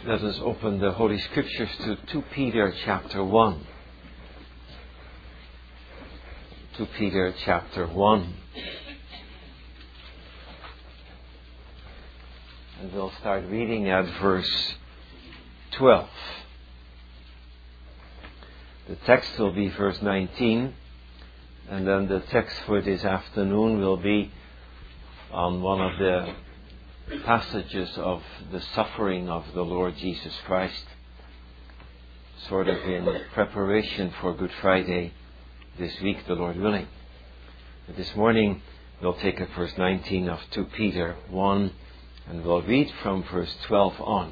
Let us open the Holy Scriptures to 2 Peter chapter 1. 2 Peter chapter 1. And we'll start reading at verse 12. The text will be verse 19. And then the text for this afternoon will be on one of the passages of the suffering of the Lord Jesus Christ, sort of in preparation for Good Friday this week, the Lord willing. But this morning we'll take up verse 19 of 2 Peter 1 and we'll read from verse 12 on.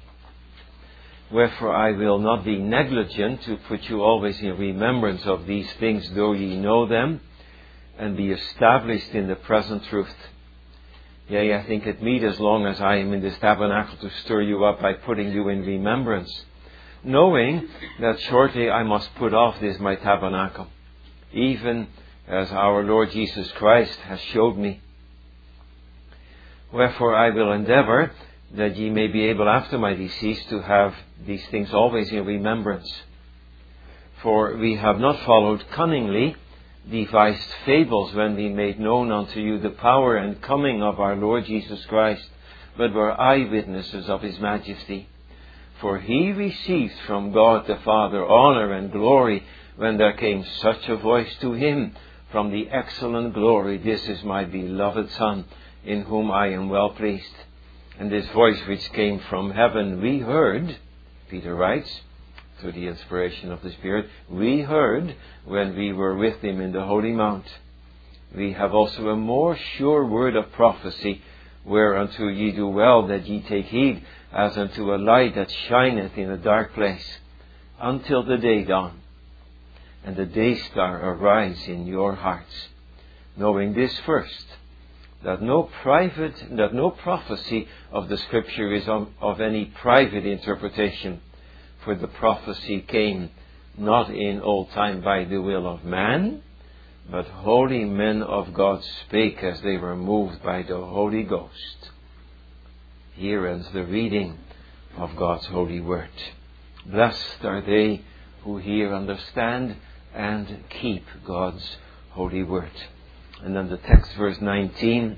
Wherefore I will not be negligent to put you always in remembrance of these things, though ye know them, and be established in the present truth. Yea, I think it meet as long as I am in this tabernacle to stir you up by putting you in remembrance, knowing that shortly I must put off this my tabernacle, even as our Lord Jesus Christ has showed me. Wherefore I will endeavour that ye may be able after my decease to have these things always in remembrance. For we have not followed cunningly devised fables when we made known unto you the power and coming of our Lord Jesus Christ, but were eyewitnesses of His majesty. For He received from God the Father honour and glory when there came such a voice to Him from the excellent glory, This is my beloved Son, in whom I am well pleased. And this voice which came from heaven we heard, Peter writes, through the inspiration of the Spirit, we heard when we were with Him in the Holy Mount. We have also a more sure word of prophecy, whereunto ye do well that ye take heed, as unto a light that shineth in a dark place, until the day dawn, and the day star arise in your hearts. Knowing this first, that no prophecy of the Scripture is of any private interpretation. For the prophecy came not in old time by the will of man, but holy men of God spake as they were moved by the Holy Ghost. Here ends the reading of God's holy word. Blessed are they who hear, understand, and keep God's holy word. And then the text, verse 19,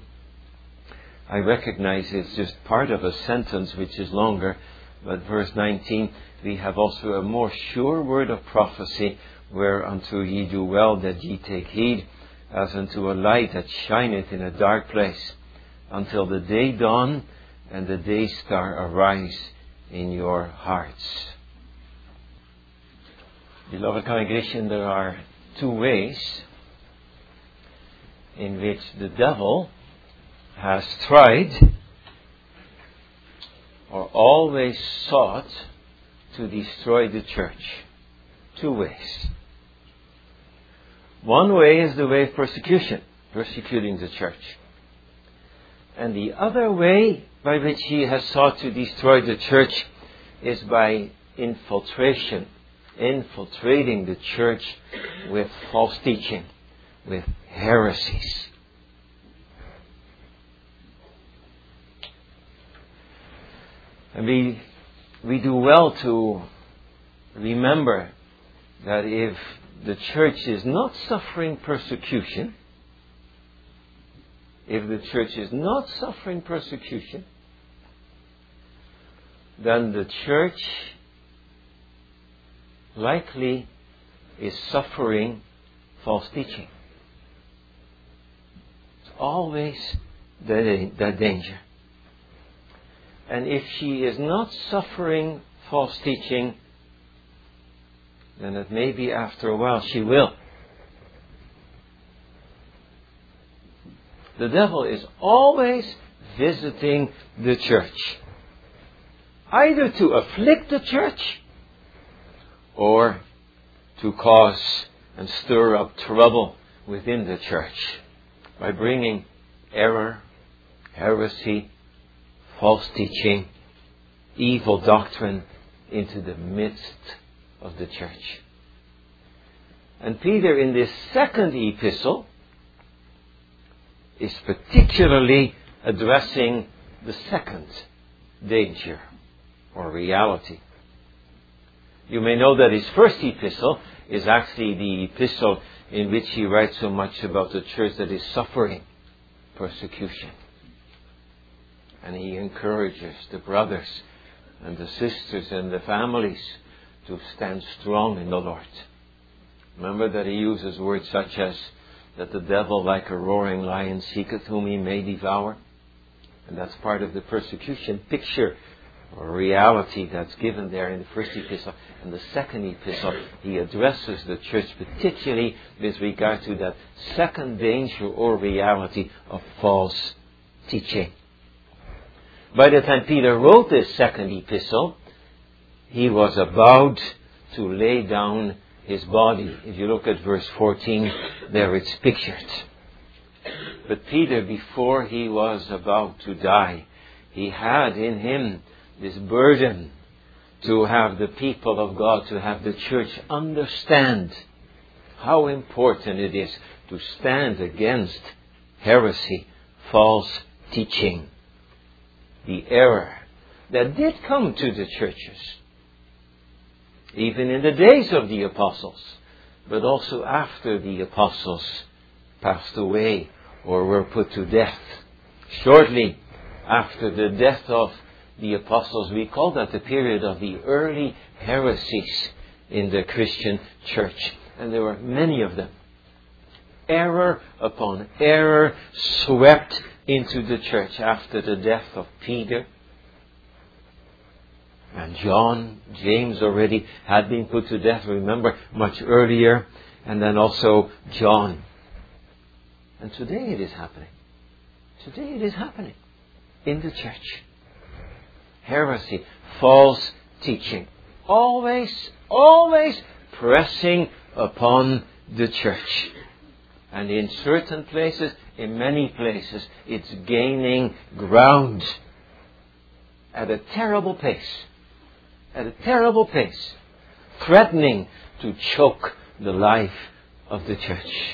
I recognize it's just part of a sentence which is longer, but verse 19, we have also a more sure word of prophecy, whereunto ye do well that ye take heed, as unto a light that shineth in a dark place, until the day dawn and the day star arise in your hearts. Beloved congregation, there are two ways in which the devil has tried or always sought to destroy the church. Two ways. One way is the way of persecution, persecuting the church. And the other way by which he has sought to destroy the church is by infiltration, infiltrating the church with false teaching, with heresies. And we do well to remember that if the church is not suffering persecution, then the church likely is suffering false teaching. It's always that danger. And if she is not suffering false teaching, then it may be after a while she will. The devil is always visiting the church, either to afflict the church or to cause and stir up trouble within the church by bringing error, heresy, false teaching, evil doctrine into the midst of the church. And Peter, in this second epistle, is particularly addressing the second danger or reality. You may know that his first epistle is actually the epistle in which he writes so much about the church that is suffering persecution. And he encourages the brothers and the sisters and the families to stand strong in the Lord. Remember that he uses words such as that the devil like a roaring lion seeketh whom he may devour. And that's part of the persecution picture or reality that's given there in the first epistle. And the second epistle, he addresses the church particularly with regard to that second danger or reality of false teaching. By the time Peter wrote this second epistle, he was about to lay down his body. If you look at verse 14, there it's pictured. But Peter, before he was about to die, he had in him this burden to have the people of God, to have the church understand how important it is to stand against heresy, false teaching, the error that did come to the churches, even in the days of the apostles, but also after the apostles passed away or were put to death. Shortly after the death of the apostles, we call that the period of the early heresies in the Christian church. And there were many of them. Error upon error swept into the church after the death of Peter and John. James already had been put to death, remember, much earlier. And then also John. And today it is happening. Today it is happening in the church. Heresy, false teaching. Always pressing upon the church. And in certain places, in many places, it's gaining ground at a terrible pace. At a terrible pace. Threatening to choke the life of the church.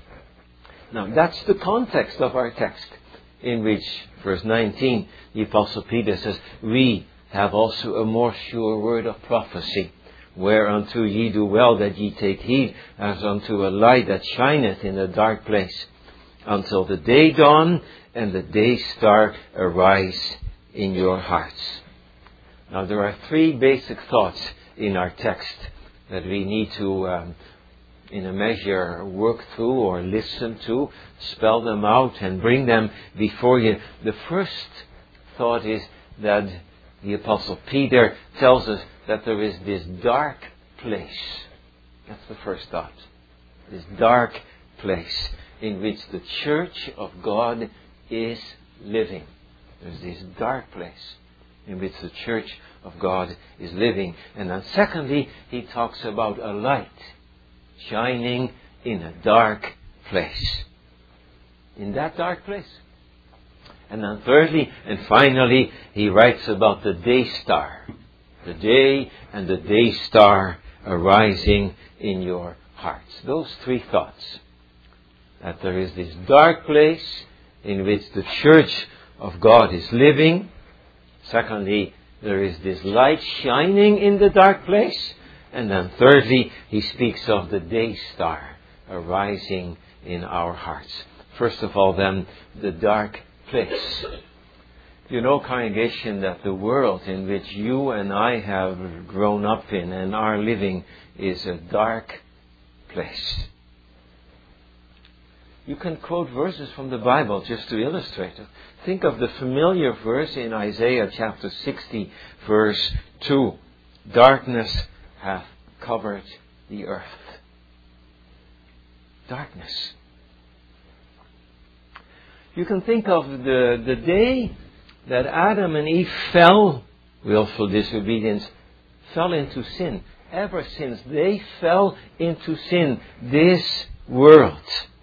Now that's the context of our text, in which, verse 19, the Apostle Peter says, we have also a more sure word of prophecy, whereunto ye do well that ye take heed, as unto a light that shineth in a dark place, until the day dawn and the day star arise in your hearts. Now there are three basic thoughts in our text that we need to, in a measure, work through or listen to, spell them out and bring them before you. The first thought is that the Apostle Peter tells us that there is this dark place. That's the first thought. This dark place in which the church of God is living. There's this dark place in which the church of God is living. And then secondly, he talks about a light shining in a dark place. In that dark place. And then thirdly and finally, he writes about the day star. The day and the day star arising in your hearts. Those three thoughts. That there is this dark place in which the church of God is living. Secondly, there is this light shining in the dark place. And then thirdly, he speaks of the day star arising in our hearts. First of all then, the dark place. You know, congregation, that the world in which you and I have grown up in and are living is a dark place. You can quote verses from the Bible just to illustrate it. Think of the familiar verse in Isaiah chapter 60, verse 2. Darkness hath covered the earth. Darkness. You can think of the day that Adam and Eve fell, willful disobedience, fell into sin. Ever since they fell into sin, this world,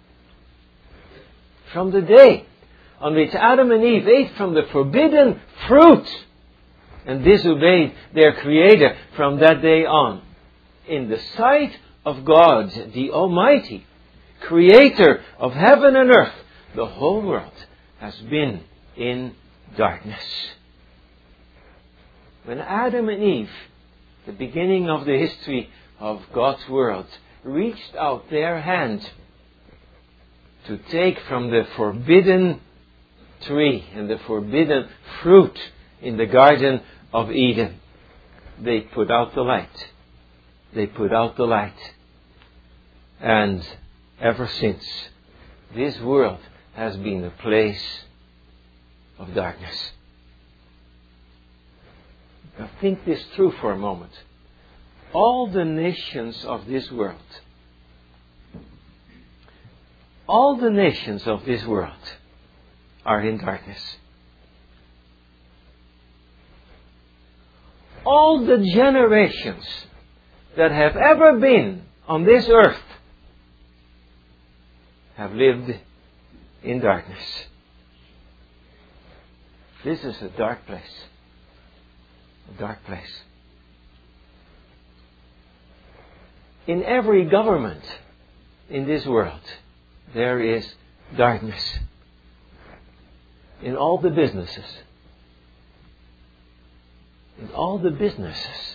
from the day on which Adam and Eve ate from the forbidden fruit and disobeyed their Creator, from that day on, in the sight of God, the Almighty, Creator of heaven and earth, the whole world has been in darkness. When Adam and Eve, the beginning of the history of God's world, reached out their hand to take from the forbidden tree and the forbidden fruit in the Garden of Eden, they put out the light. They put out the light. And ever since, this world has been a place of darkness. Now think this through for a moment. All the nations of this world, all the nations of this world are in darkness. All the generations that have ever been on this earth have lived in darkness. This is a dark place. A dark place. In every government in this world, there is darkness. In all the businesses. In all the businesses.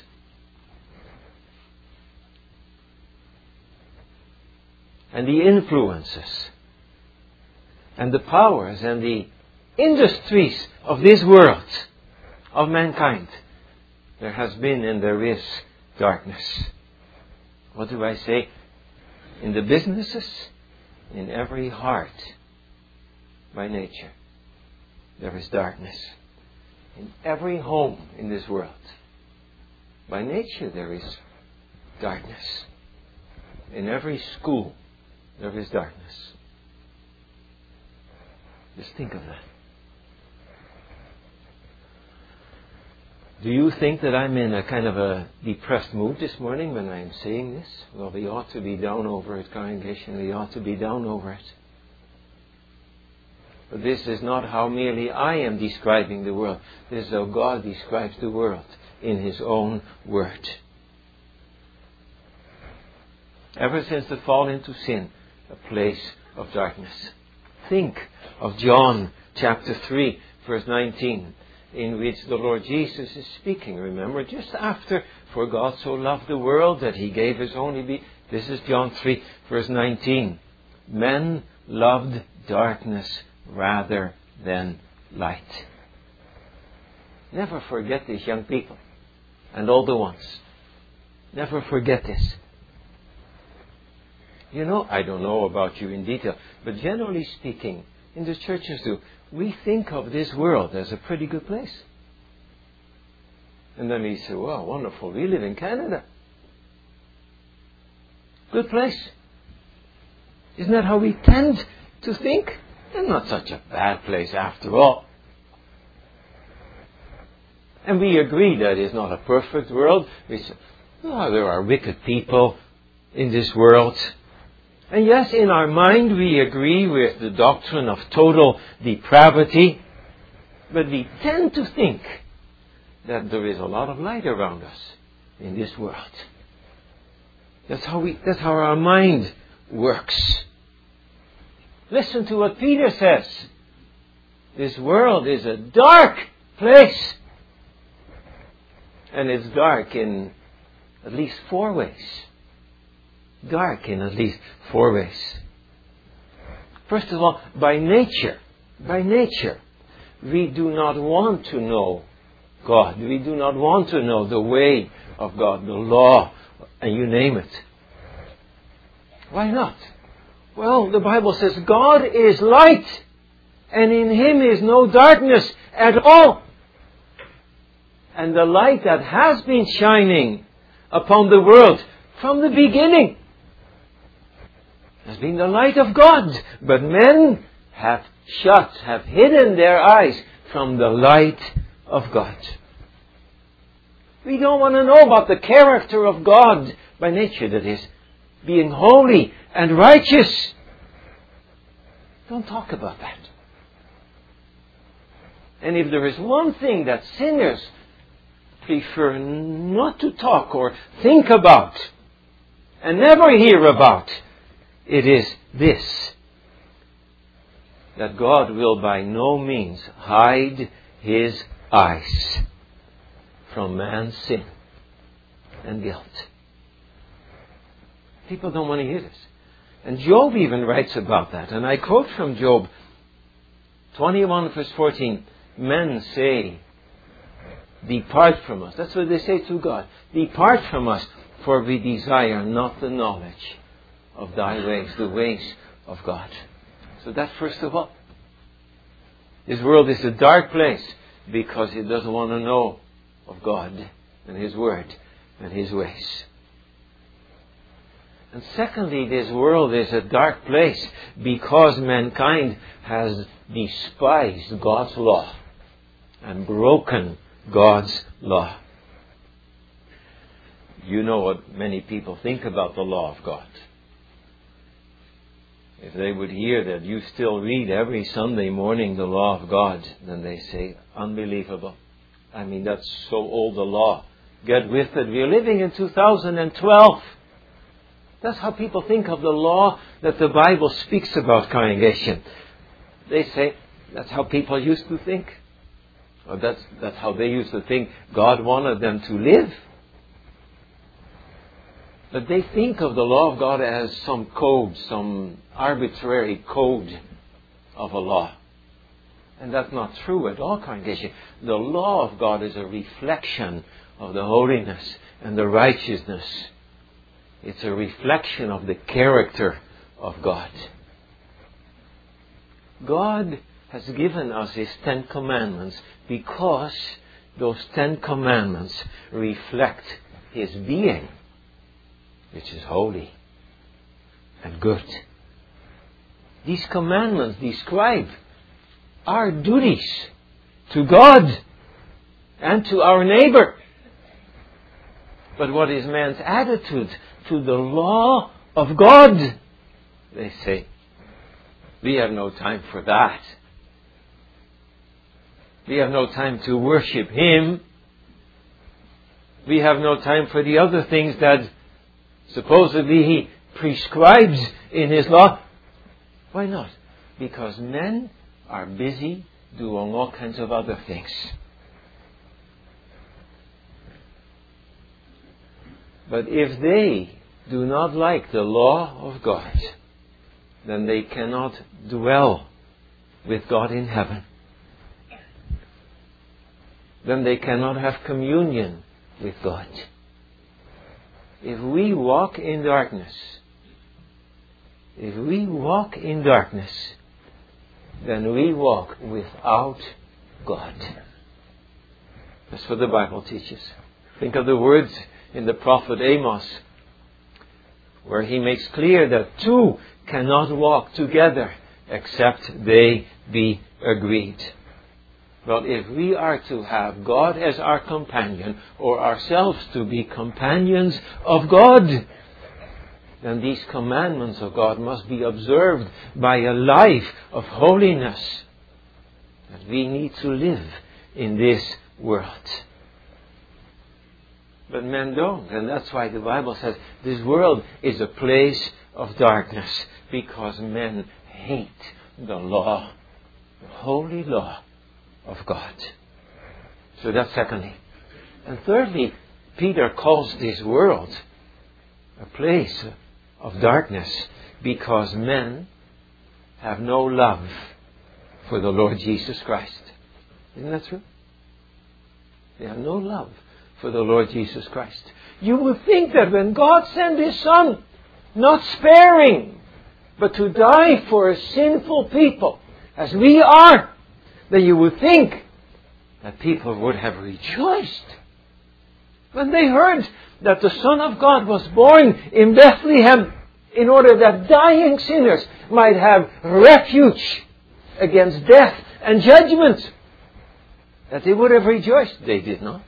And the influences. And the powers and the industries of this world, of mankind. There has been and there is darkness. What do I say? In the businesses, in every heart, by nature, there is darkness. In every home in this world, by nature, there is darkness. In every school, there is darkness. Just think of that. Do you think that I'm in a kind of a depressed mood this morning when I'm saying this? Well, we ought to be down over it, congregation. We ought to be down over it. But this is not how merely I am describing the world. This is how God describes the world in His own Word. Ever since the fall into sin, a place of darkness. Think of John chapter 3, verse 19. In which the Lord Jesus is speaking. Remember, just after, for God so loved the world that He gave His only begotten. This is John 3, verse 19. Men loved darkness rather than light. Never forget this, young people. And older ones. Never forget this. You know, I don't know about you in detail, but generally speaking, in the churches too, we think of this world as a pretty good place. And then we say, well, wonderful, we live in Canada. Good place. Isn't that how we tend to think? It's not such a bad place after all. And we agree that it's not a perfect world. We say, oh, there are wicked people in this world. And yes, in our mind we agree with the doctrine of total depravity, but we tend to think that there is a lot of light around us in this world. That's how our mind works. Listen to what Peter says. This world is a dark place. And it's dark in at least 4 ways. Dark in at least 4 ways. First of all, by nature, we do not want to know God. We do not want to know the way of God, the law, and you name it. Why not? Well, the Bible says God is light, and in Him is no darkness at all. And the light that has been shining upon the world from the beginning has been the light of God. But men have hidden their eyes from the light of God. We don't want to know about the character of God by nature, that is, being holy and righteous. Don't talk about that. And if there is one thing that sinners prefer not to talk or think about and never hear about, it is this: that God will by no means hide His eyes from man's sin and guilt. People don't want to hear this. And Job even writes about that. And I quote from Job 21 verse 14. Men say, depart from us. That's what they say to God. Depart from us, for we desire not the knowledge of thy ways, the ways of God. So that first of all. This world is a dark place because it doesn't want to know of God and His Word and His ways. And secondly, this world is a dark place because mankind has despised God's law and broken God's law. You know what many people think about the law of God. If they would hear that you still read every Sunday morning the law of God, then they say, unbelievable. I mean, that's so old a law. Get with it. We're living in 2012. That's how people think of the law that the Bible speaks about, congregation. They say, that's how people used to think. Or that's how they used to think God wanted them to live. But they think of the law of God as some code, some arbitrary code of a law. And that's not true at all, congregation. The law of God is a reflection of the holiness and the righteousness. It's a reflection of the character of God. God has given us His 10 Commandments because those 10 Commandments reflect His being, which is holy and good. These commandments describe our duties to God and to our neighbor. But what is man's attitude to the law of God? They say, we have no time for that. We have no time to worship Him. We have no time for the other things that supposedly He prescribes in His law. Why not? Because men are busy doing all kinds of other things. But if they do not like the law of God, then they cannot dwell with God in heaven. Then they cannot have communion with God. If we walk in darkness, then we walk without God. That's what the Bible teaches. Think of the words in the prophet Amos, where he makes clear that two cannot walk together except they be agreed. Well, if we are to have God as our companion, or ourselves to be companions of God, then these commandments of God must be observed by a life of holiness that we need to live in this world. But men don't, and that's why the Bible says this world is a place of darkness, because men hate the law, the holy law of God. So that's secondly. And thirdly, Peter calls this world a place of darkness because men have no love for the Lord Jesus Christ. Isn't that true? They have no love for the Lord Jesus Christ. You would think that when God sent His Son, not sparing, but to die for a sinful people, as we are, then you would think that people would have rejoiced when they heard that the Son of God was born in Bethlehem in order that dying sinners might have refuge against death and judgment. That they would have rejoiced. They did not.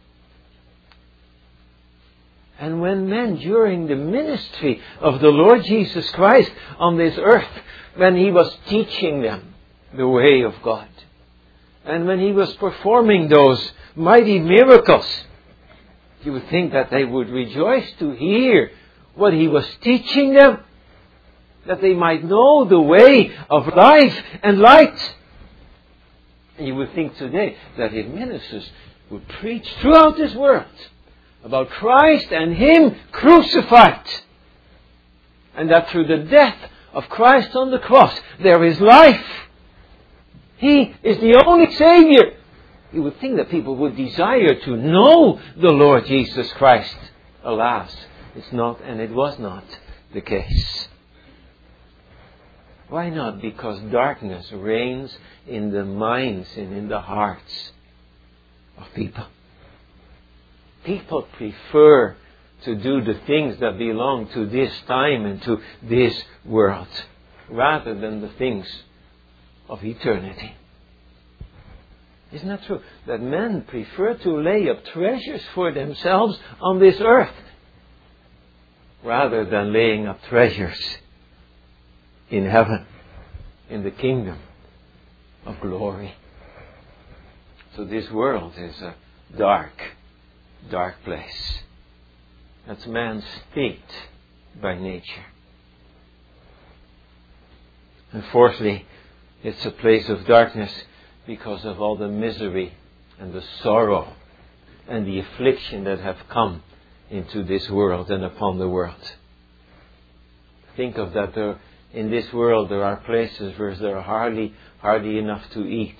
And when men, during the ministry of the Lord Jesus Christ on this earth, when He was teaching them the way of God, and when He was performing those mighty miracles, you would think that they would rejoice to hear what He was teaching them, that they might know the way of life and light. And you would think today that if ministers would preach throughout this world about Christ and Him crucified. And that through the death of Christ on the cross, there is life. He is the only Savior. You would think that people would desire to know the Lord Jesus Christ. Alas, it's not, and it was not the case. Why not? Because darkness reigns in the minds and in the hearts of people. People prefer to do the things that belong to this time and to this world, rather than the things of eternity. Isn't that true? That men prefer to lay up treasures for themselves on this earth, rather than laying up treasures in heaven, in the kingdom of glory. So this world is a dark, dark place. That's man's state by nature. And fourthly, it's a place of darkness because of all the misery and the sorrow and the affliction that have come into this world and upon the world. Think of that. In this world there are places where there are hardly enough to eat.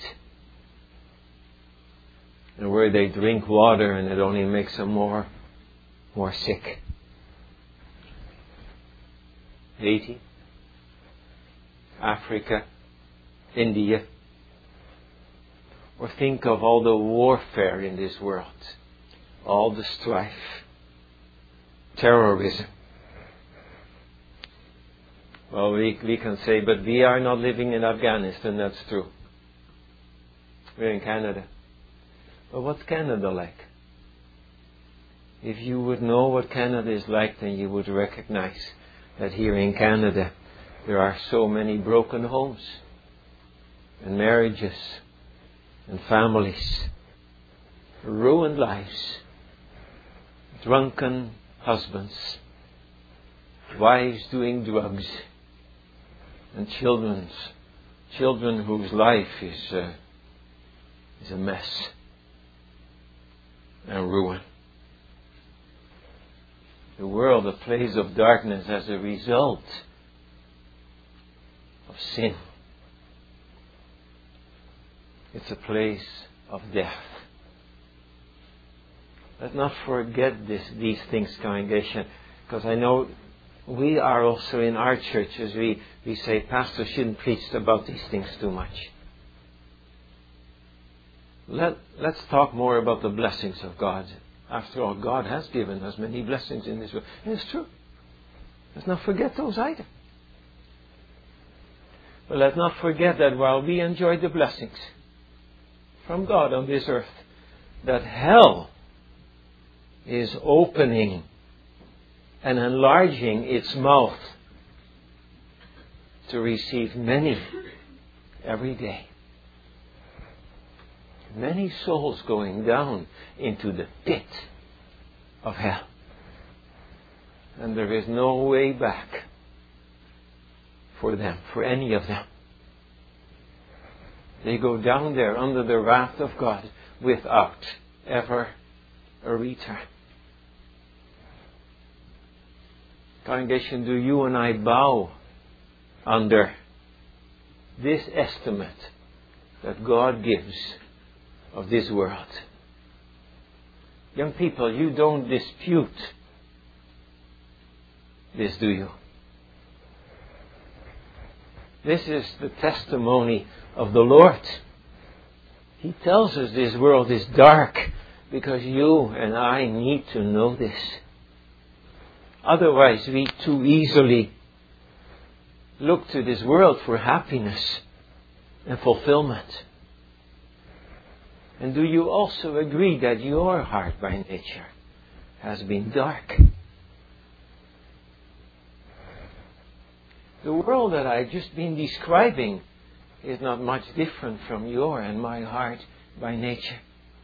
And where they drink water and it only makes them more sick. Haiti, Africa, India. Or think of all the warfare in this world. All the strife. Terrorism. Well, we can say, but we are not living in Afghanistan. That's true. We're in Canada. But what's Canada like? If you would know what Canada is like, then you would recognize that here in Canada there are so many broken homes and marriages and families, ruined lives, drunken husbands, wives doing drugs, and children whose life is a mess and ruin. The world, a place of darkness as a result of sin. It's a place of death. Let's not forget these things, congregation, because I know we are also in our churches, we say pastors shouldn't preach about these things too much. Let's talk more about the blessings of God. After all, God has given us many blessings in this world. And it's true. Let's not forget those either. But let's not forget that while we enjoy the blessings from God on this earth, that hell is opening and enlarging its mouth to receive many every day. Many souls going down into the pit of hell. And there is no way back for them, for any of them. They go down there under the wrath of God without ever a return. Congregation, do you and I bow under this estimate that God gives of this world? Young people, you don't dispute this, do you? This is the testimony of the Lord. He tells us this world is dark because you and I need to know this. Otherwise, we too easily look to this world for happiness and fulfillment. And do you also agree that your heart by nature has been dark? The world that I've just been describing is not much different from your and my heart by nature.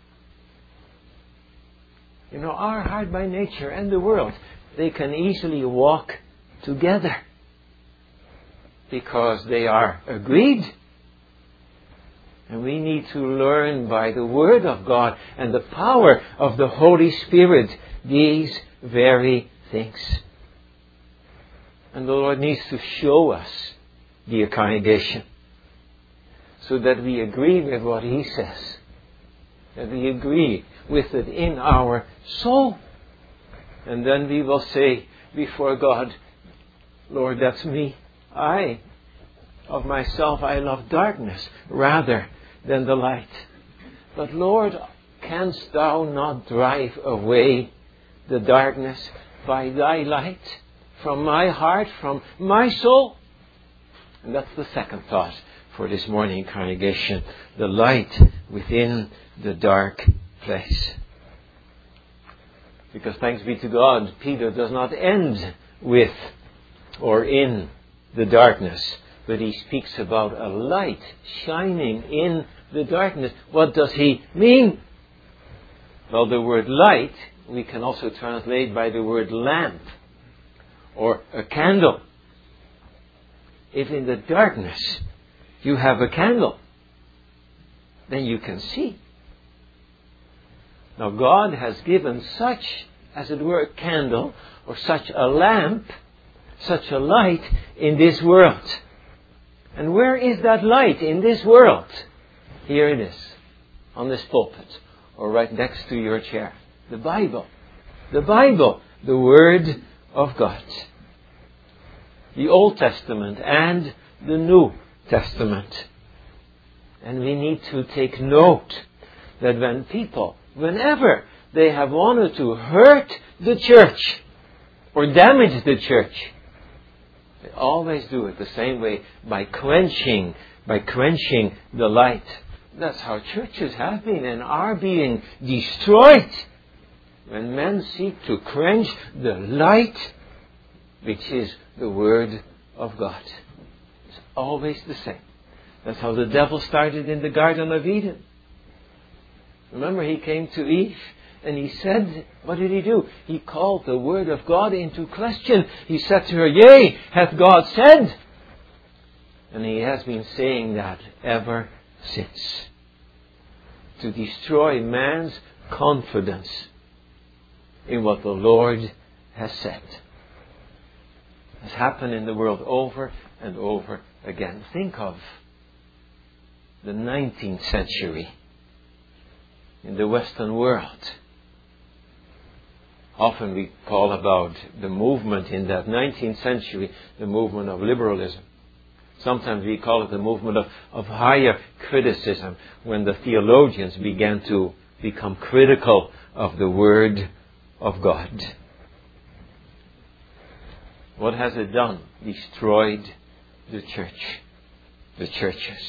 You know, our heart by nature and the world, they can easily walk together because they are agreed. And we need to learn by the Word of God and the power of the Holy Spirit these very things. And the Lord needs to show us, dear congregation, so that we agree with what He says. That we agree with it in our soul. And then we will say before God, Lord, that's me. Of myself, I love darkness rather than the light. But Lord, canst Thou not drive away the darkness by Thy light from my heart, from my soul? And that's the second thought for this morning, congregation. The light within the dark place. Because thanks be to God, Peter does not end with or in the darkness, but he speaks about a light shining in the darkness. What does he mean? Well, the word light we can also translate by the word lamp or a candle. If in the darkness you have a candle, then you can see. Now God has given such, as it were, a candle or such a lamp, such a light in this world. And where is that light in this world? Here it is, on this pulpit, or right next to your chair. The Bible. The Bible, the Word of God. The Old Testament and the New Testament. And we need to take note that when people, whenever they have wanted to hurt the church or damage the church, they always do it the same way, by quenching the light. That's how churches have been and are being destroyed. When men seek to quench the light, which is the Word of God. It's always the same. That's how the devil started in the Garden of Eden. Remember, he came to Eve and he said, what did he do? He called the Word of God into question. He said to her, yea, hath God said? And he has been saying that ever since. To destroy man's confidence in what the Lord has said. Has happened in the world over and over again. Think of the 19th century in the Western world. Often we call about the movement in that 19th century, the movement of liberalism. Sometimes we call it the movement of higher criticism, when the theologians began to become critical of the Word of God. What has it done? Destroyed the church, the churches.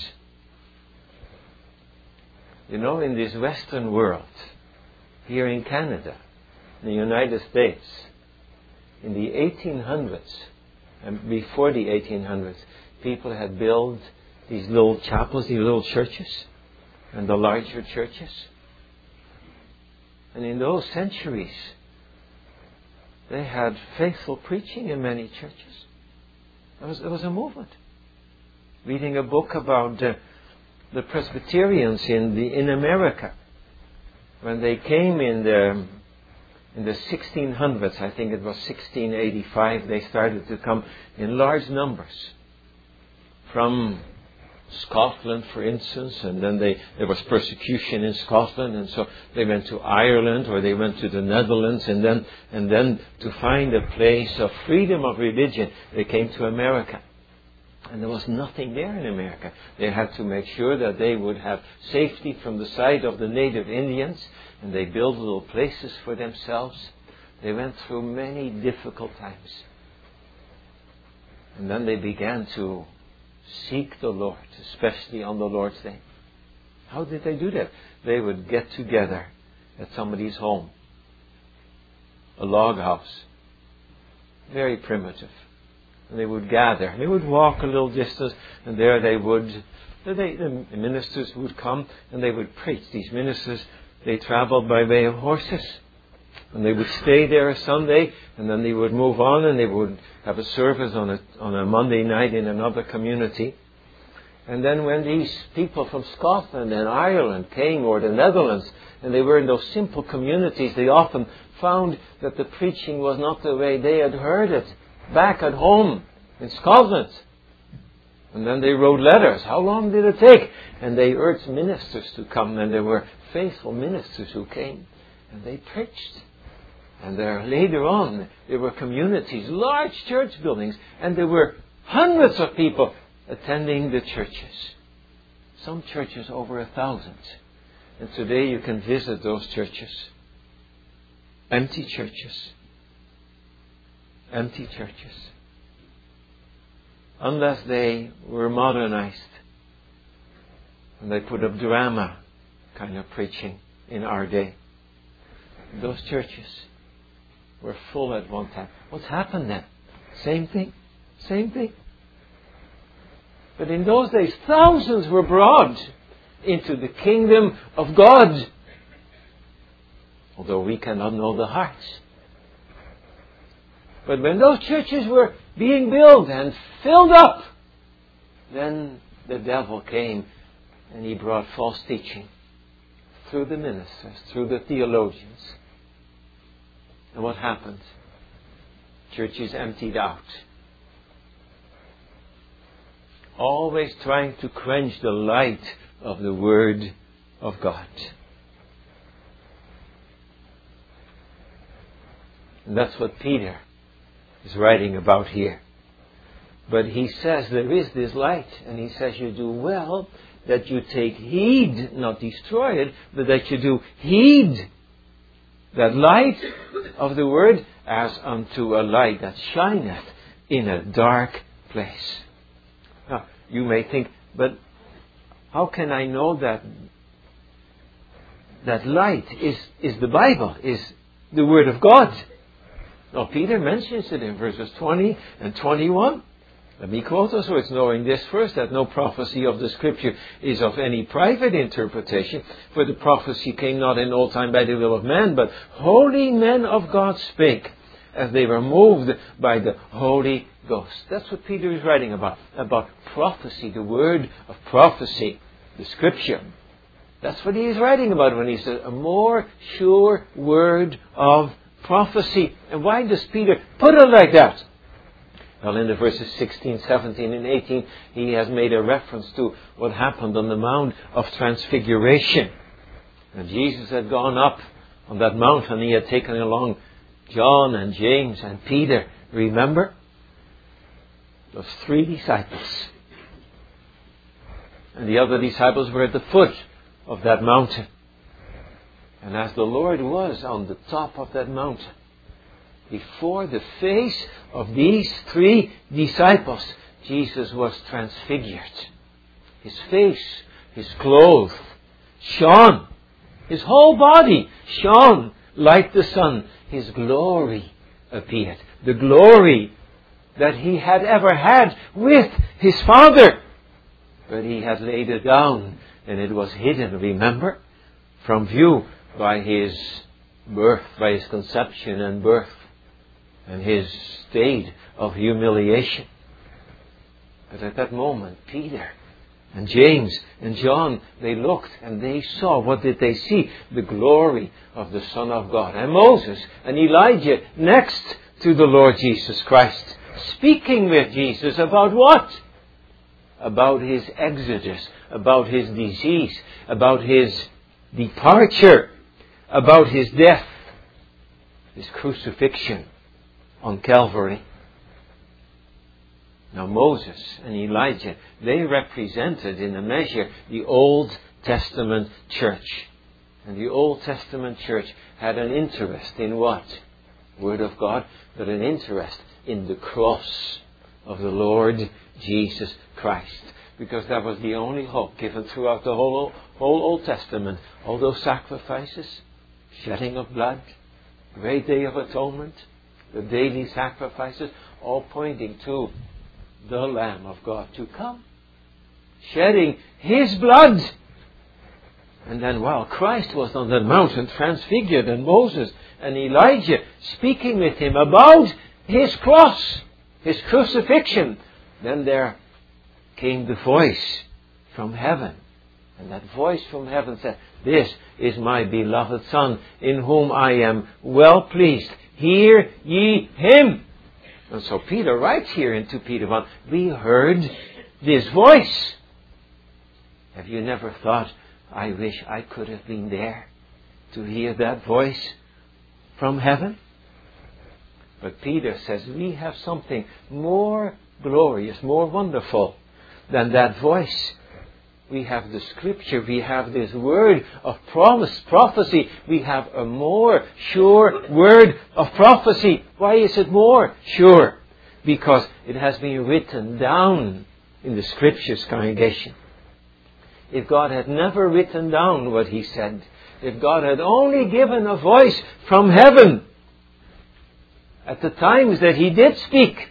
You know, in this Western world, here in Canada, in the United States, in the 1800s, and before the 1800s, people had built these little chapels, these little churches, and the larger churches. And in those centuries, they had faithful preaching in many churches. It was a movement. Reading a book about the Presbyterians in America, when they came in the 1600s, I think it was 1685, they started to come in large numbers from Scotland, for instance, and then there was persecution in Scotland, and so they went to Ireland or they went to the Netherlands, and then to find a place of freedom of religion, they came to America. And there was nothing there in America. They had to make sure that they would have safety from the side of the native Indians, and they built little places for themselves. They went through many difficult times. And then they began to seek the Lord, especially on the Lord's Day. How did they do that? They would get together at somebody's home, a log house, very primitive. And they would gather. They would walk a little distance, and there the ministers would come and they would preach. These ministers, they traveled by way of horses. And they would stay there a Sunday, and then they would move on, and they would have a service on a Monday night in another community. And then when these people from Scotland and Ireland came, or the Netherlands, and they were in those simple communities, they often found that the preaching was not the way they had heard it back at home in Scotland. And then they wrote letters. How long did it take? And they urged ministers to come, and there were faithful ministers who came, and they preached. And there, later on, there were communities, large church buildings, and there were hundreds of people attending the churches. Some churches over 1,000. And today you can visit those churches. Empty churches. Empty churches. Unless they were modernized. And they put up drama kind of preaching in our day. Those churches were full at one time. What's happened then? Same thing. Same thing. But in those days, thousands were brought into the kingdom of God. Although we cannot know the hearts. But when those churches were being built and filled up, then the devil came and he brought false teaching through the ministers, through the theologians. And what happened? Churches emptied out. Always trying to quench the light of the Word of God. And that's what Peter is writing about here. But he says there is this light, and he says you do well that you take heed, not destroy it, but that you do heed that light of the Word as unto a light that shineth in a dark place. Now, you may think, but how can I know that that light is the Bible, is the Word of God? Now, Peter mentions it in verses 20 and 21. Let me quote also, it's knowing this first, that no prophecy of the Scripture is of any private interpretation, for the prophecy came not in old time by the will of man, but holy men of God spake, as they were moved by the Holy Ghost. That's what Peter is writing about prophecy, the word of prophecy, the Scripture. That's what he is writing about when he says a more sure word of prophecy. And why does Peter put it like that? Well, in the verses 16, 17 and 18, he has made a reference to what happened on the Mount of Transfiguration. And Jesus had gone up on that mountain. He had taken along John and James and Peter. Remember? Those 3 disciples. And the other disciples were at the foot of that mountain. And as the Lord was on the top of that mountain, before the face of these 3 disciples, Jesus was transfigured. His face, his clothes shone. His whole body shone like the sun. His glory appeared. The glory that he had ever had with his Father. But he had laid it down and it was hidden, remember, from view by his birth, by his conception and birth. And his state of humiliation. But at that moment, Peter and James and John, they looked and they saw. What did they see? The glory of the Son of God. And Moses and Elijah next to the Lord Jesus Christ, speaking with Jesus about what? About his exodus, about his disease, about his departure, about his death, his crucifixion on Calvary. Now Moses and Elijah, they represented in a measure the Old Testament church. And the Old Testament church had an interest in what? Word of God, but an interest in the cross of the Lord Jesus Christ. Because that was the only hope given throughout the whole Old Testament. All those sacrifices, shedding of blood, great day of atonement, the daily sacrifices, all pointing to the Lamb of God to come, shedding His blood. And then while Christ was on that mountain transfigured, and Moses and Elijah speaking with Him about His cross, His crucifixion, then there came the voice from heaven. And that voice from heaven said, "This is my beloved Son, in whom I am well pleased. Hear ye Him." And so Peter writes here in 2 Peter 1, we heard this voice. Have you never thought, I wish I could have been there to hear that voice from heaven? But Peter says we have something more glorious, more wonderful than that voice. We have the Scripture, we have this word of promise, prophecy. We have a more sure word of prophecy. Why is it more sure? Because it has been written down in the Scriptures, congregation. If God had never written down what He said, if God had only given a voice from heaven at the times that He did speak,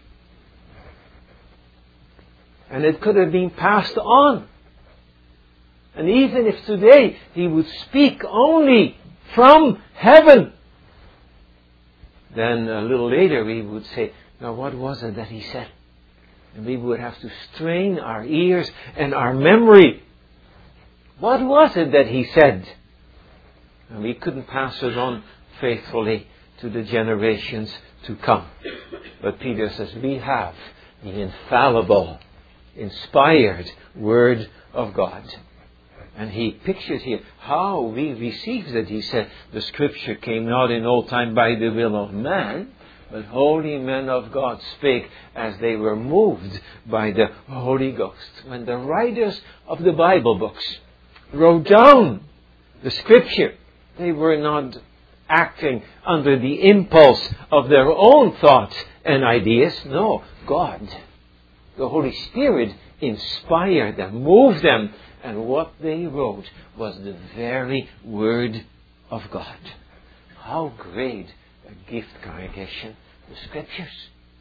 and it could have been passed on, and even if today He would speak only from heaven, then a little later we would say, now what was it that He said? And we would have to strain our ears and our memory. What was it that He said? And we couldn't pass it on faithfully to the generations to come. But Peter says, we have the infallible, inspired Word of God. And he pictures here how we received it. He said, the Scripture came not in old time by the will of man, but holy men of God spake as they were moved by the Holy Ghost. When the writers of the Bible books wrote down the Scripture, they were not acting under the impulse of their own thoughts and ideas. No, God, the Holy Spirit, inspired them, moved them, and what they wrote was the very Word of God. How great a gift, congregation, the Scriptures.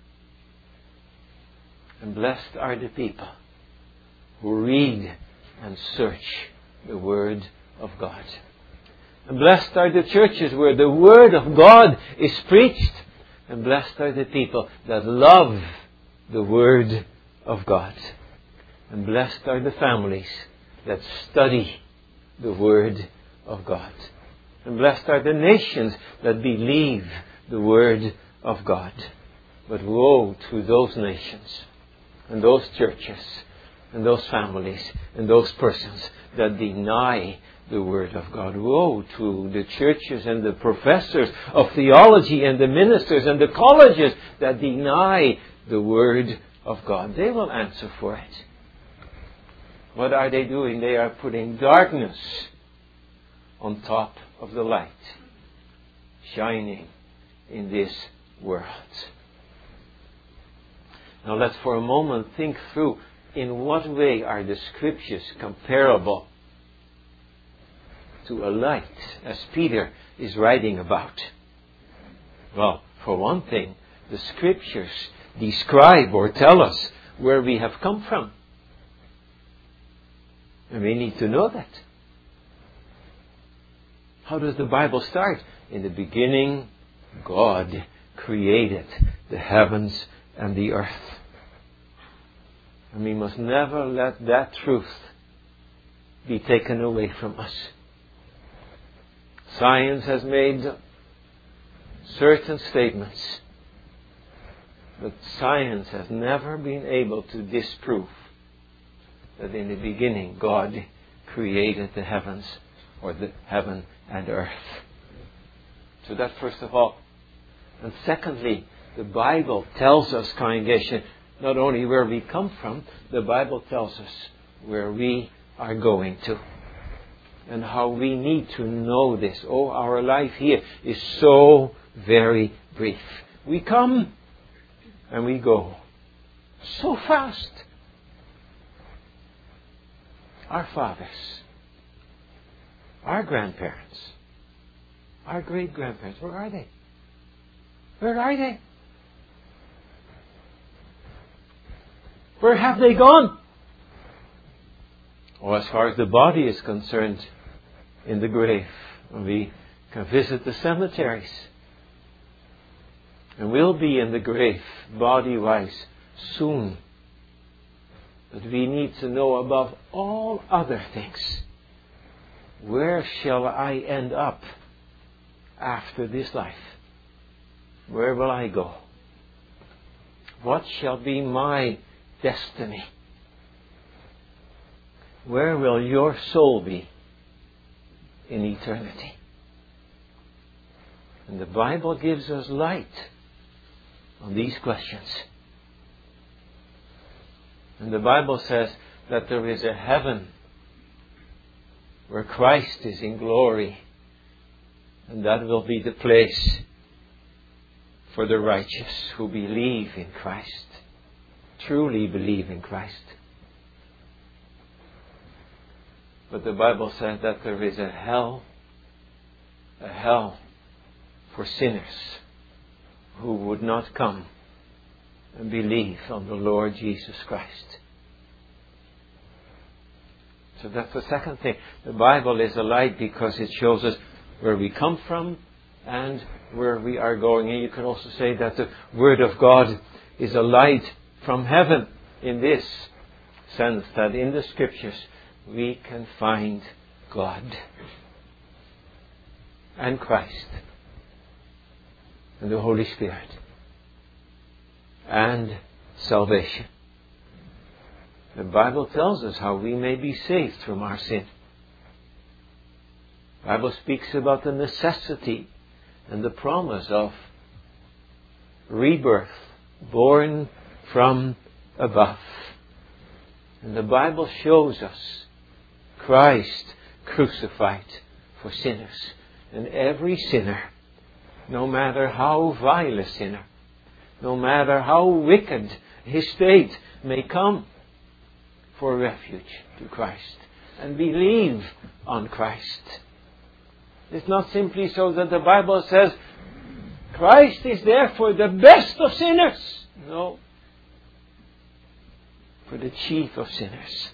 And blessed are the people who read and search the Word of God. And blessed are the churches where the Word of God is preached. And blessed are the people that love the Word of God. And blessed are the families that study the Word of God. And blessed are the nations that believe the Word of God. But woe to those nations and those churches and those families and those persons that deny the Word of God. Woe to the churches and the professors of theology and the ministers and the colleges that deny the Word of God. They will answer for it. What are they doing? They are putting darkness on top of the light, shining in this world. Now let's for a moment think through, in what way are the Scriptures comparable to a light, as Peter is writing about? Well, for one thing, the Scriptures describe or tell us where we have come from. And we need to know that. How does the Bible start? In the beginning, God created the heavens and the earth. And we must never let that truth be taken away from us. Science has made certain statements, but science has never been able to disprove that in the beginning God created the heavens, or the heaven and earth. So that first of all. And secondly, the Bible tells us, congregation, not only where we come from, the Bible tells us where we are going to. And how we need to know this. Oh, our life here is so very brief. We come and we go so fast. Our fathers, our grandparents, our great-grandparents, where are they? Where are they? Where have they gone? Or as far as the body is concerned, in the grave. We can visit the cemeteries. And we'll be in the grave, body-wise, soon. But we need to know above all other things, where shall I end up after this life? Where will I go? What shall be my destiny? Where will your soul be in eternity? And the Bible gives us light on these questions. And the Bible says that there is a heaven where Christ is in glory. And that will be the place for the righteous who believe in Christ. Truly believe in Christ. But the Bible says that there is a hell for sinners who would not come and believe on the Lord Jesus Christ. So that's the second thing. The Bible is a light because it shows us where we come from and where we are going. And you can also say that the Word of God is a light from heaven in this sense that in the Scriptures we can find God and Christ and the Holy Spirit and salvation. The Bible tells us how we may be saved from our sin. The Bible speaks about the necessity and the promise of rebirth, born from above. And the Bible shows us Christ crucified for sinners. And every sinner, no matter how vile a sinner, no matter how wicked his state may come, for refuge to Christ and believe on Christ. It's not simply so that the Bible says Christ is there for the best of sinners. No. For the chief of sinners.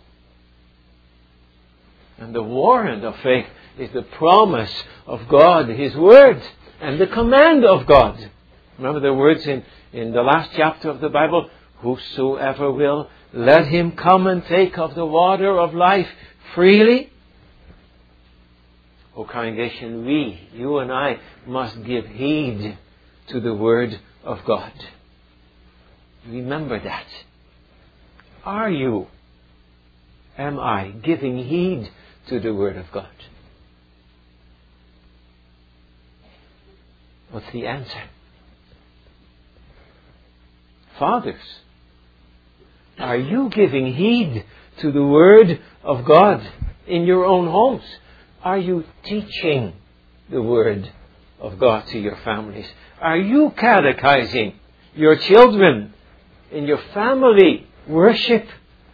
And the warrant of faith is the promise of God, His Word, and the command of God. Remember the words in the last chapter of the Bible? Whosoever will, let him come and take of the water of life freely. O congregation, you and I, must give heed to the Word of God. Remember that. Am I giving heed to the Word of God? What's the answer? Fathers, are you giving heed to the Word of God in your own homes? Are you teaching the Word of God to your families? Are you catechizing your children in your family worship?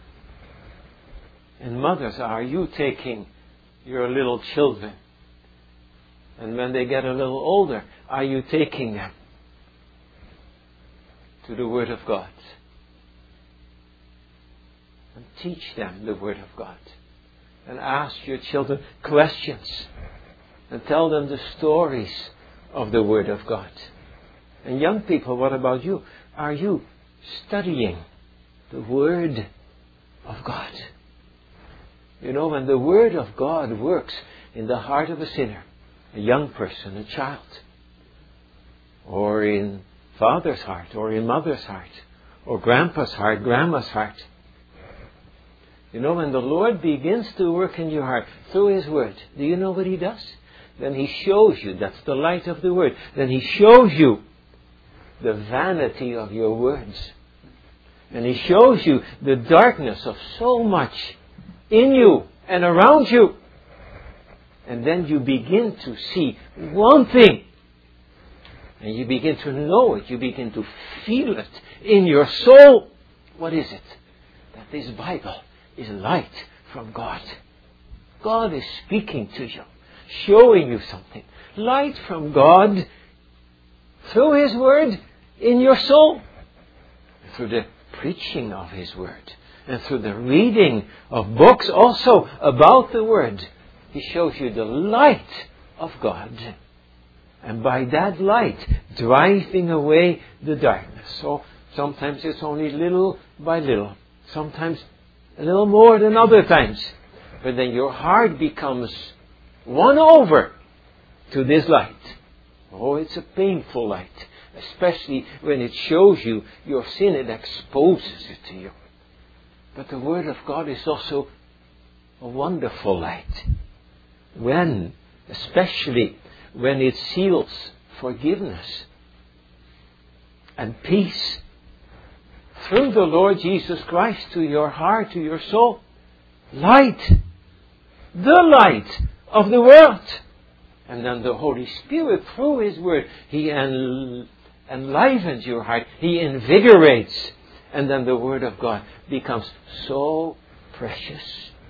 And mothers, are you taking your little children? And when they get a little older, are you taking them to the Word of God? And teach them the Word of God. And ask your children questions. And tell them the stories of the Word of God. And young people, what about you? Are you studying the Word of God? You know, when the Word of God works in the heart of a sinner, a young person, a child, or in father's heart, or in mother's heart, or grandpa's heart, grandma's heart. You know, when the Lord begins to work in your heart through His Word, do you know what He does? Then He shows you, that's the light of the Word, then He shows you the vanity of your words. And He shows you the darkness of so much in you and around you. And then you begin to see one thing. And you begin to know it. You begin to feel it in your soul. What is it? That this Bible is light from God. God is speaking to you, showing you something. Light from God through His Word in your soul. Through the preaching of His Word. And through the reading of books also about the Word. He shows you the light of God. And by that light, driving away the darkness. So sometimes it's only little by little. Sometimes a little more than other times. But then your heart becomes won over to this light. Oh, it's a painful light. Especially when it shows you your sin, it exposes it to you. But the Word of God is also a wonderful light. Especially when it seals forgiveness and peace through the Lord Jesus Christ to your heart, to your soul. Light. The light of the world. And then the Holy Spirit, through His Word, He enlivens your heart. He invigorates. And then the Word of God becomes so precious.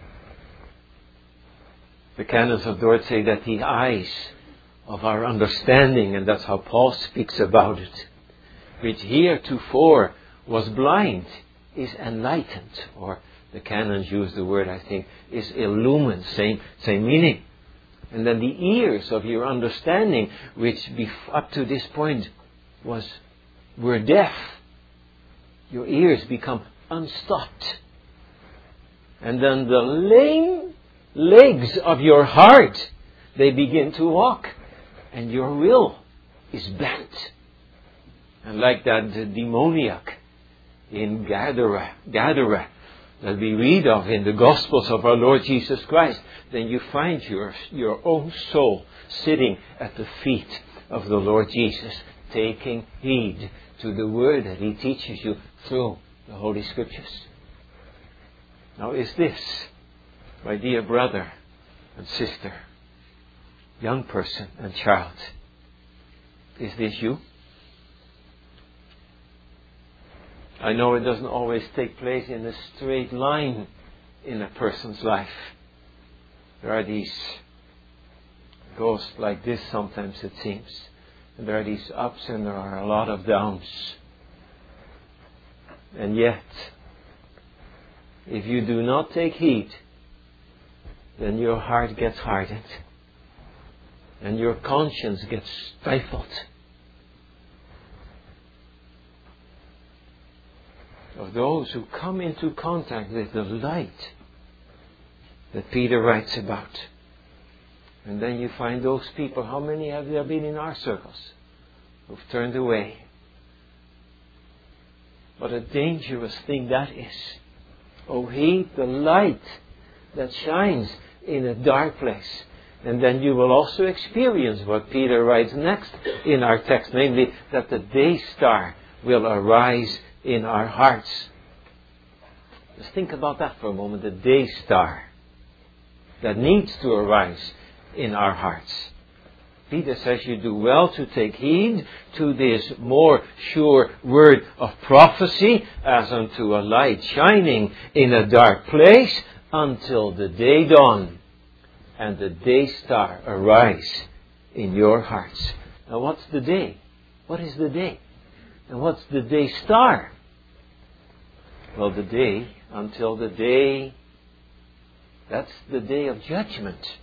The canons of Dort say that the eyes of our understanding, and that's how Paul speaks about it, which heretofore was blind, is enlightened. Or the canons use the word, I think, is illumined. Same meaning. And then the ears of your understanding, which up to this point were deaf, your ears become unstopped. And then the lame legs of your heart, they begin to walk. And your will is bent. And like that demoniac in Gadara that we read of in the Gospels of our Lord Jesus Christ, then you find your own soul sitting at the feet of the Lord Jesus, taking heed to the word that He teaches you through the Holy Scriptures. Now, is this, my dear brother and sister, young person and child, is this you? I know it doesn't always take place in a straight line in a person's life. There are these goes like this sometimes, it seems. And there are these ups and there are a lot of downs. And yet, if you do not take heed, then your heart gets hardened. And your conscience gets stifled. Of those who come into contact with the light that Peter writes about. And then you find those people, how many have there been in our circles who've turned away? What a dangerous thing that is. Oh, heed the light that shines in a dark place. And then you will also experience what Peter writes next in our text, namely that the day star will arise in our hearts. Just think about that for a moment, the day star that needs to arise in our hearts. Peter says you do well to take heed to this more sure word of prophecy as unto a light shining in a dark place until the day dawn and the day star arise in your hearts. Now what's the day? What is the day? And what's the day star? Well, the day until the day, that's the day of judgment.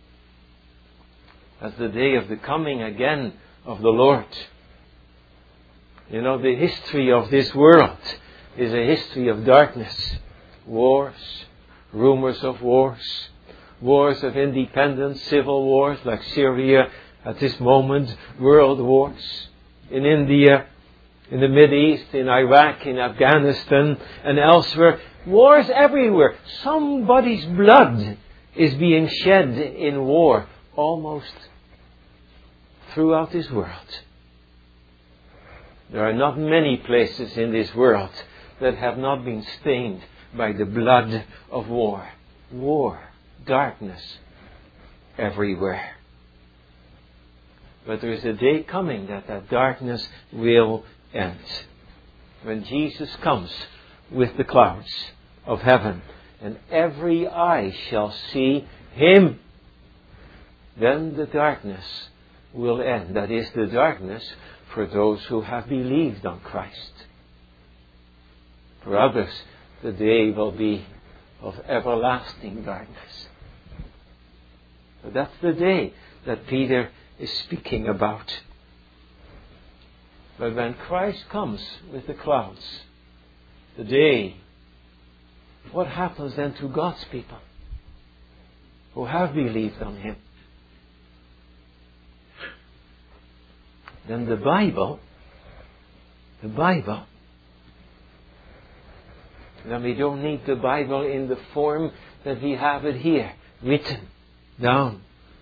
That's the day of the coming again of the Lord. You know, the history of this world is a history of darkness. Wars, rumors of wars, wars of independence, civil wars like Syria at this moment, world wars in India, in the Mideast, in Iraq, in Afghanistan and elsewhere. Wars everywhere. Somebody's blood is being shed in war almost throughout this world. There are not many places in this world that have not been stained by the blood of war. War, darkness, everywhere. But there is a day coming that darkness will end. When Jesus comes with the clouds of heaven and every eye shall see Him, then the darkness will end. That is the darkness for those who have believed on Christ. For others, the day will be of everlasting darkness. But that's the day that Peter is speaking about. But when Christ comes with the clouds, the day what happens then to God's people who have believed on Him? Then the Bible, then we don't need the Bible in the form that we have it here, written down.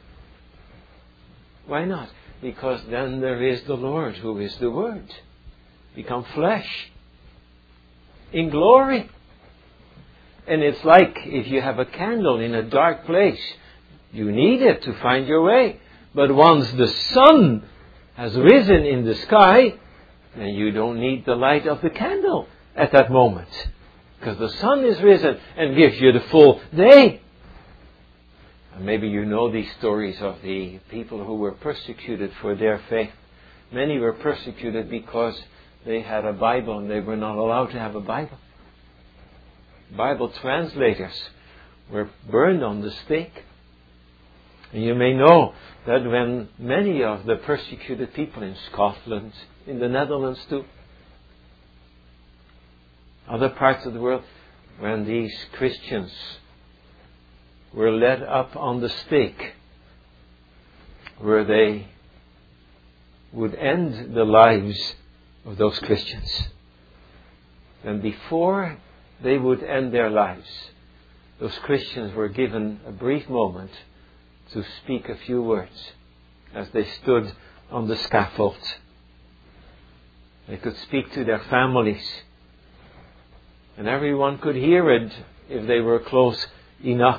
Why not? Because then there is the Lord, who is the Word, become flesh in glory. And it's like if you have a candle in a dark place, you need it to find your way. But once the sun has risen in the sky, then you don't need the light of the candle at that moment, because the sun is risen and gives you the full day. And maybe you know these stories of the people who were persecuted for their faith. Many were persecuted because they had a Bible and they were not allowed to have a Bible. Bible translators were burned on the stake. And you may know that when many of the persecuted people in Scotland, in the Netherlands too, other parts of the world, when these Christians were led up on the stake, where they would end the lives of those Christians. And before they would end their lives, those Christians were given a brief moment to speak a few words as they stood on the scaffold. They could speak to their families, and everyone could hear it if they were close enough.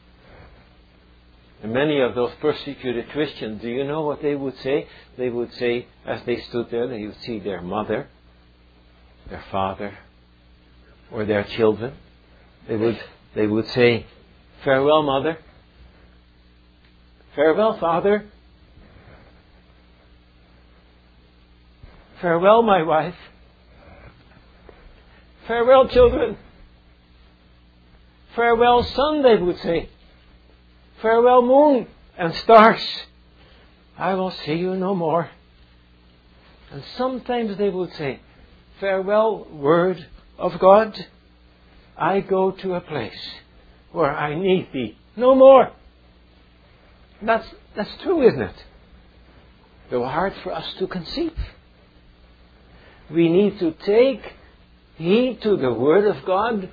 And many of those persecuted Christians, do you know what they would say? They would say, as they stood there, they would see their mother, their father, or their children. They would say, "Farewell, mother. Farewell, father. Farewell, my wife. Farewell, children. Farewell, sun," they would say. "Farewell, moon and stars. I will see you no more." And sometimes they would say, "Farewell, Word of God. I go to a place where I need thee no more." That's true, isn't it? Though hard for us to conceive. We need to take heed to the Word of God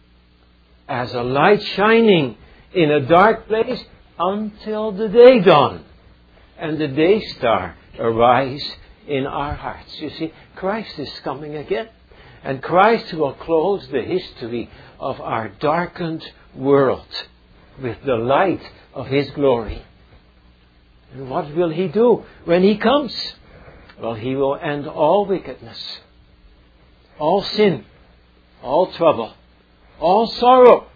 as a light shining in a dark place until the day dawn and the day star arise in our hearts. You see, Christ is coming again, and Christ will close the history of our darkened world with the light of His glory. And what will He do when He comes? Well, He will end all wickedness, all sin, all trouble, all sorrow.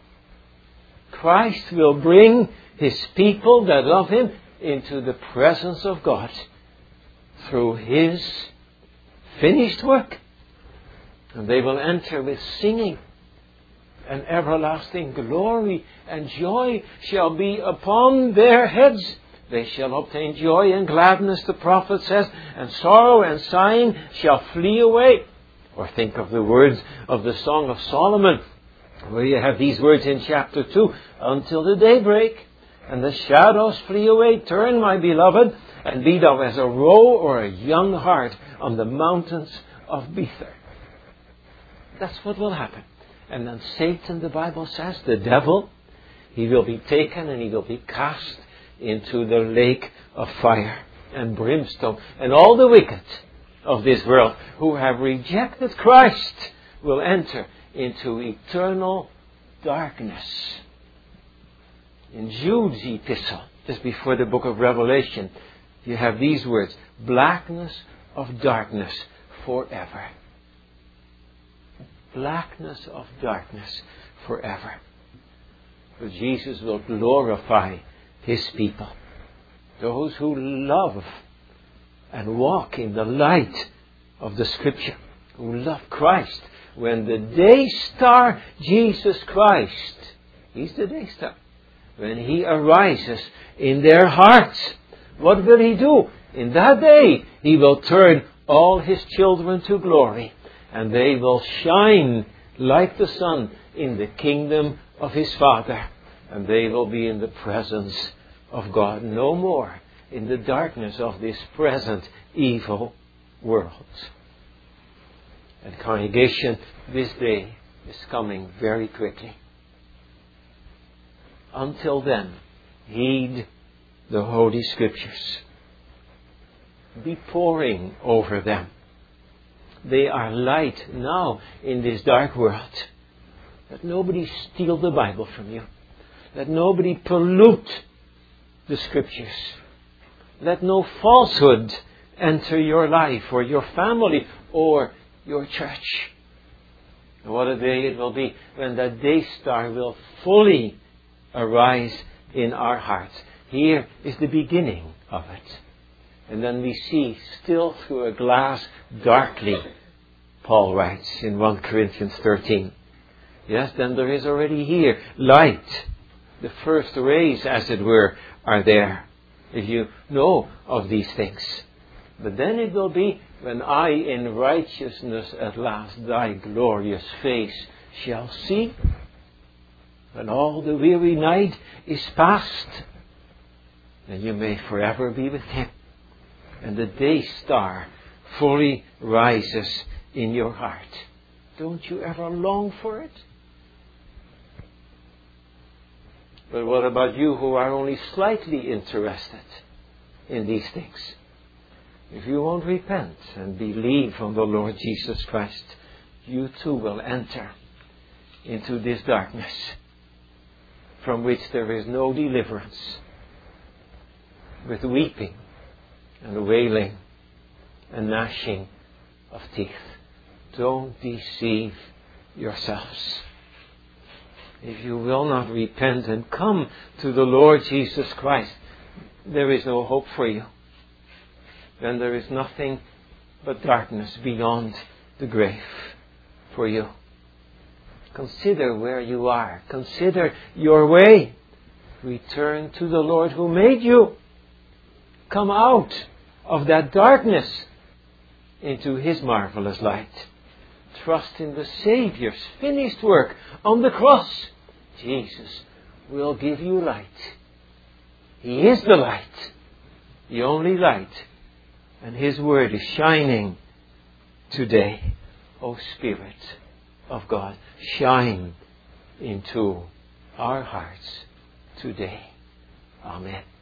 Christ will bring His people that love Him into the presence of God through His finished work. And they will enter with singing, and everlasting glory and joy shall be upon their heads. They shall obtain joy and gladness, the prophet says, and sorrow and sighing shall flee away. Or think of the words of the Song of Solomon, where you have these words in chapter 2, "Until the daybreak, and the shadows flee away, turn, my beloved, and be thou as a roe or a young hart on the mountains of Bether." That's what will happen. And then Satan, the Bible says, the devil, he will be taken and he will be cast into the lake of fire and brimstone. And all the wicked of this world who have rejected Christ will enter into eternal darkness. In Jude's epistle, just before the book of Revelation, you have these words: blackness of darkness forever. Blackness of darkness forever. But Jesus will glorify His people, those who love and walk in the light of the Scripture, who love Christ. When the day star, Jesus Christ, He's the day star, when He arises in their hearts, what will He do? In that day, He will turn all His children to glory, and they will shine like the Son, in the kingdom of His Father. And they will be in the presence of God, no more in the darkness of this present evil world. And congregation, this day is coming very quickly. Until then, heed the Holy Scriptures. Be poring over them. They are light now in this dark world. Let nobody steal the Bible from you. Let nobody pollute the Scriptures. Let no falsehood enter your life or your family or your church. And what a day it will be when that day star will fully arise in our hearts. Here is the beginning of it. And then we see still through a glass darkly, Paul writes in 1 Corinthians 13. Yes, then there is already here light. The first rays, as it were, are there, if you know of these things. But then it will be when I in righteousness at last thy glorious face shall see. When all the weary night is past, then you may forever be with Him. And the day star fully rises in your heart. Don't you ever long for it? But what about you who are only slightly interested in these things? If you won't repent and believe on the Lord Jesus Christ, you too will enter into this darkness from which there is no deliverance, with weeping and wailing and gnashing of teeth. Don't deceive yourselves. If you will not repent and come to the Lord Jesus Christ, there is no hope for you. Then there is nothing but darkness beyond the grave for you. Consider where you are. Consider your way. Return to the Lord who made you. Come out of that darkness into His marvelous light. Trust in the Saviour's finished work on the cross. Jesus will give you light. He is the light, the only light. And His Word is shining today. O Spirit of God, shine into our hearts today. Amen.